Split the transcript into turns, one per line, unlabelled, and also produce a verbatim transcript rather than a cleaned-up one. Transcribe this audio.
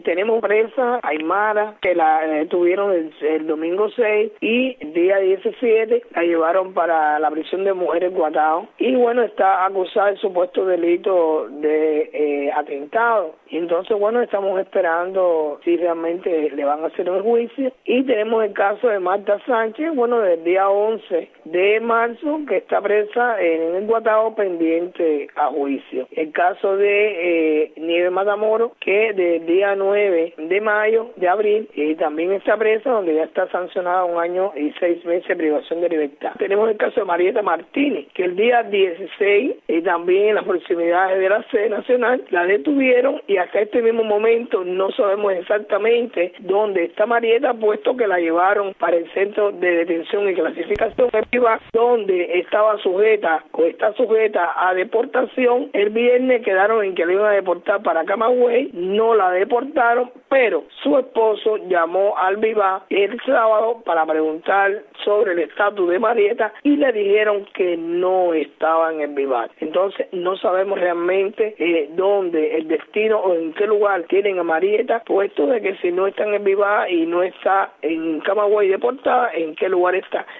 Tenemos presa Aymara, que la eh, tuvieron el, el domingo seis y el día diecisiete la llevaron para la prisión de mujeres Guatao. Y bueno, está acusada del supuesto delito de eh, atentado. Y entonces, bueno, estamos esperando si realmente le van a hacer el juicio. Y tenemos el caso de Marta Sánchez, bueno, del día once de marzo, que está presa en el Guatao pendiente a juicio. El caso de eh, Nieve Matamoros, que del día nueve de mayo, de abril, y también está presa, donde ya está sancionada un año y seis meses de privación de libertad. Tenemos el caso de Marieta Martínez, que el día dieciséis, y también en las proximidades de la sede nacional, la detuvieron y hasta este mismo momento no sabemos exactamente dónde está Marieta, puesto que la llevaron para el centro de detención y clasificación efectiva, donde estaba sujeta o está sujeta a deportación. El viernes quedaron en que la iban a deportar para Camagüey, no la deportaron, pero su esposo llamó al Viva el sábado para preguntar sobre el estatus de Marieta y le dijeron que no estaba en el Viva. Entonces no sabemos realmente eh, dónde, el destino o en qué lugar tienen a Marieta, puesto de que si no está en el Viva y no está en Camagüey deportada, en qué lugar está.